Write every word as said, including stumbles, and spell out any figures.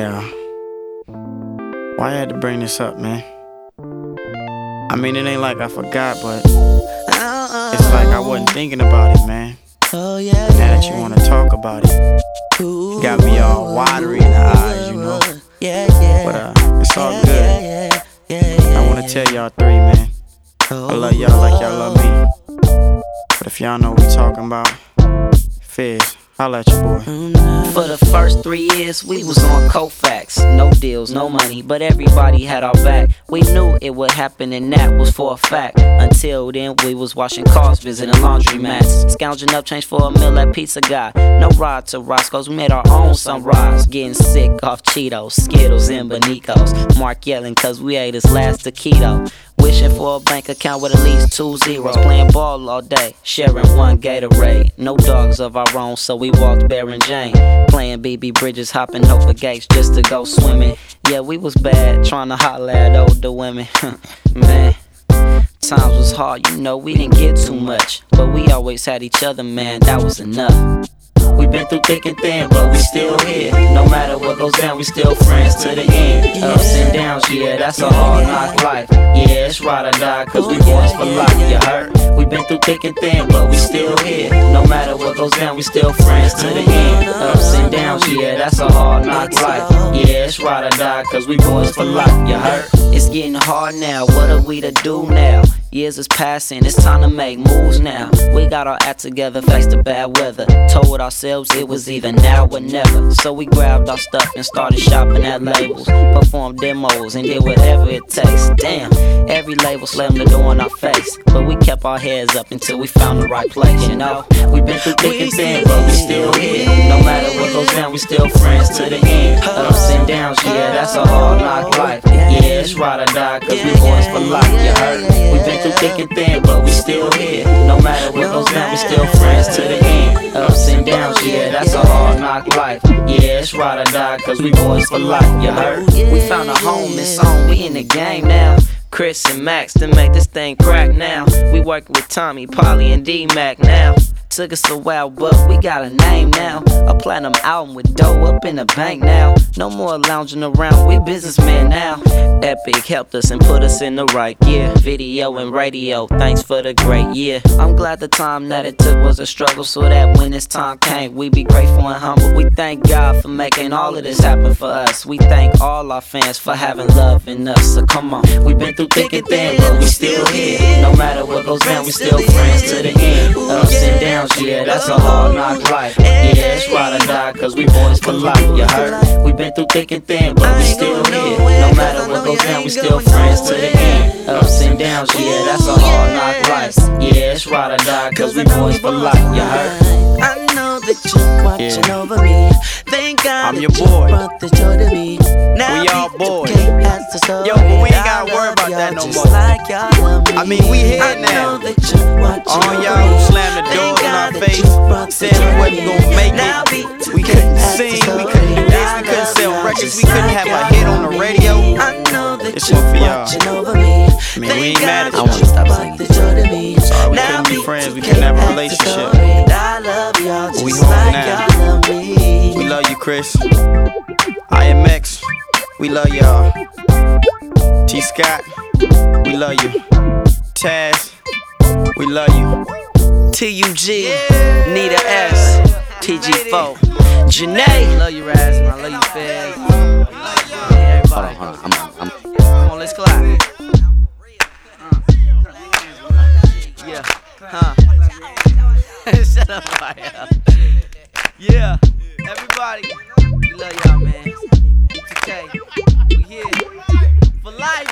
Yeah. Why you had to bring this up, man? I mean, it ain't like I forgot, but it's like I wasn't thinking about it, man. Oh yeah. Now that you wanna talk about it, you got me all watery in the eyes, you know. Yeah, yeah. But uh, it's all good. Yeah, yeah, yeah, I wanna tell y'all three, man. I love y'all like y'all love me. But if y'all know what we talking about, Fizz, holla at your boy. For the first three years, we was on Kofax. No deals, no money, but everybody had our back. We knew it would happen and that was for a fact. Until then, we was washing cars, visiting laundromats, scounging up change for a meal at Pizza Guy. No ride to Roscoe's, we made our own sunrise. Getting sick off Cheetos, Skittles, and Bonicos. Mark yelling cause we ate his last taquito. Wishing for a bank account with at least two zeros. Playing ball all day, sharing one Gatorade. No dogs of our own, so we walked Bear and Jane. Playing B B Bridges, hopping over gates just to go swimming. Yeah, we was bad, trying to holler at older women. Man, times was hard, you know, we didn't get too much. But we always had each other, man, that was enough. We been through thick and thin, but we still here. No matter what goes down, we still friends to the end. Ups and downs, yeah, that's a hard knock life. Yeah, it's ride or die, cause we boys for life, you hurt? We been through thick and thin, but we still here. No matter what goes down, we still friends to the end. Ups and downs, yeah, that's a hard knock life. Yeah, it's ride or die, cause we boys for life, you hurt? It's getting hard now, what are we to do now? Years is passing, it's time to make moves now. We got our act together, faced the bad weather. Told ourselves it was either now or never. So we grabbed our stuff and started shopping at labels. Performed demos and did whatever it takes. Damn, every label slammed the door in our face. But we kept our heads up until we found the right place, you know. We been through thick and thin, but we still here. No matter what goes down, we still friends to the end. Ups and downs, yeah, that's a hard knock life. Yeah, it's ride or die, cause we boys for life, you heard? We been through thick and thin, but we still here. No matter what goes down, we still friends to the end. Ups and downs, yeah, that's a hard knock life. Yeah, it's ride or die, cause we boys for life, you heard? We found a home, it's on, we in the game now. Chris and Max to make this thing crack now. We working with Tommy, Polly, and D-Mac now. Took us a while, but we got a name now. A platinum album with dough up in the bank now. No more lounging around, we businessmen now. Epic helped us and put us in the right gear. Video and radio, thanks for the great year. I'm glad the time that it took was a struggle, so that when this time came, we be grateful and humble. We thank God for making all of this happen for us. We thank all our fans for having love in us. So come on, we been through thick and thin, but we still here. No matter what goes down, we still friends to the end. Ups and downs, yeah, that's a hard knock life. Yeah, it's ride or die, cause we boys for life, you heard? We been through thick and thin, but we still here. No matter what goes down, we still friends to the end. Ups and downs, yeah, that's a hard knock life. Yeah, it's ride or die, cause we boys for life, you heard? I know that you're watching Yeah. over me. Thank God I'm that your boy. you brought the joy to me. Now We all we boys. can't ask the story. Yo, but we ain't I gotta worry love about y'all that no just more. like y'all love me. I mean, we here I now. know that you're watching All over y'all who me. slammed the Thank doors in God our that face, you brought the said we joy wasn't to gonna me. make Now it. we We couldn't ask the sing, we story. couldn't dance, I we couldn't love sell y'all records, just we couldn't like have a y'all hit on love the me. radio. I know that This you're one for y'all. watching over me. I mean, we ain't mad at Thank you. God that you brought the joy to me. Sorry we Now couldn't be we friends, we couldn't have a can't relationship. ask the story. I love y'all We just home like now. y'all love me. We love you, Chris. I M X, we love y'all. T Scott, we love you. Taz, we love you. T U G, Nita S, T G four, Janae. Love you, Raz, man. Love you, Fizz. Yeah, everybody. Hold on, hold on. I'm, I'm, Come on, let's clap. Yeah, huh? Shut up, fire. Yeah, everybody. We love y'all, man. E two K, we here for life.